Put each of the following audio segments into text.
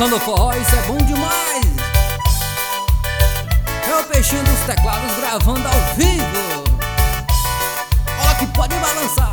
Banda Forró, isso é bom demais. É o peixinho dos teclados gravando ao vivo. Olha que pode balançar.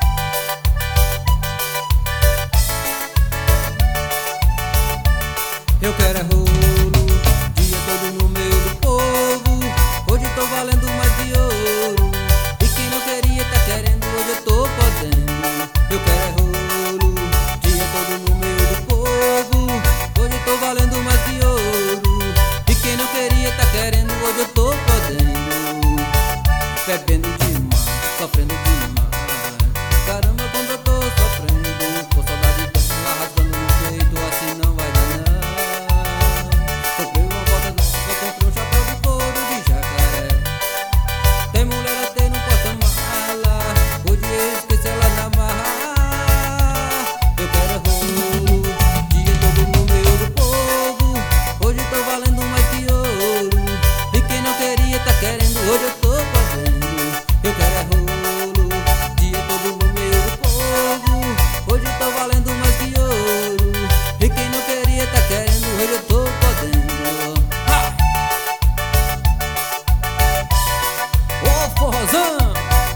Eu quero é rolo, dia todo no meio do povo. Hoje tô valendo mais de ouro. E quem não queria tá querendo, hoje eu tô podendo. Eu quero é rolo, dia todo no meio do povo. Hoje eu tô valendo mais de ouro. E quem não queria tá querendo, hoje eu tô podendo. Bebendo demais, sofrendo demais. Caramba, quando eu tô sofrendo, com saudade dela rasgando no peito, assim não vai dar não. Comprei uma bota nova, comprei um chapéu de couro de jacaré. Tem mulher até no porta-mala, hoje eu esqueci ela na marra. Eu quero rolo, dia todo no meio do povo. Hoje tô valendo mais que ouro. E quem não queria tá querendo, hoje eu tô podendo. Eu quero é rolo, dia todo no meio do povo. Hoje tô valendo mais que ouro. E quem não queria tá querendo, hoje eu tô podendo. Ha! Ô forrozão!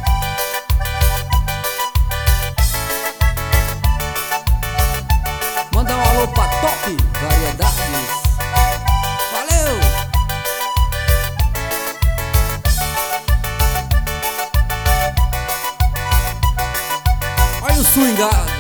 Manda um alô pra Top Variedades. Valeu! Olha o swingado.